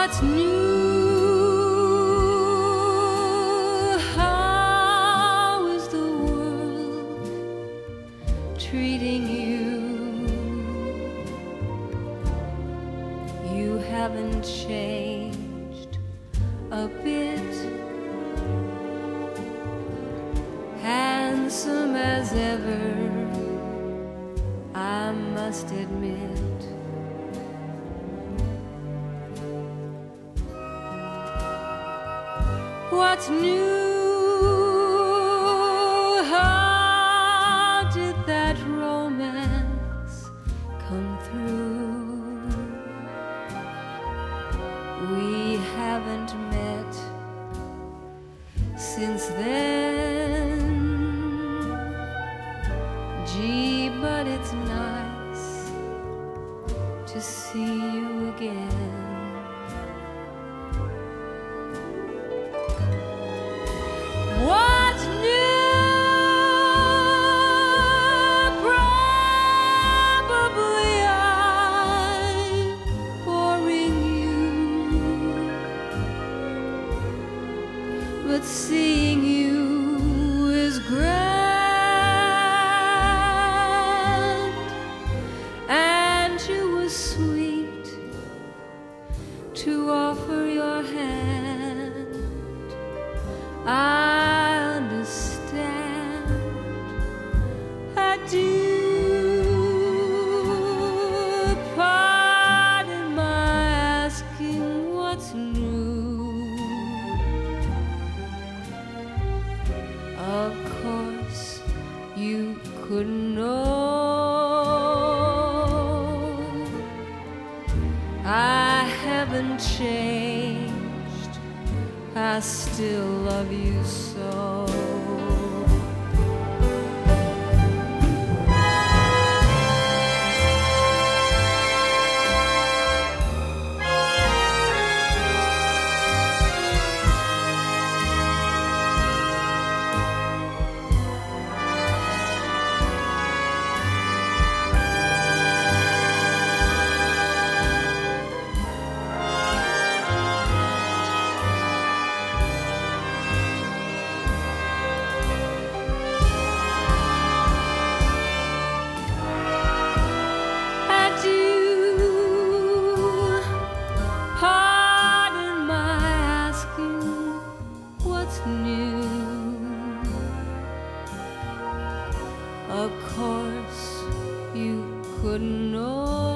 What's new? How is the world treating you? You haven't changed a bit, handsome as ever, I must admit. What's new? How did that romance come through? We haven't met since then. Gee, but it's nice to see you again. What's new? Probably I'm boring you, but seeing you is grand, and you were sweet to offer your hand. I understand, I do. Pardon my asking what's new. Of course you couldn't know. I haven't changed, I still love you so. Of course you couldn't know.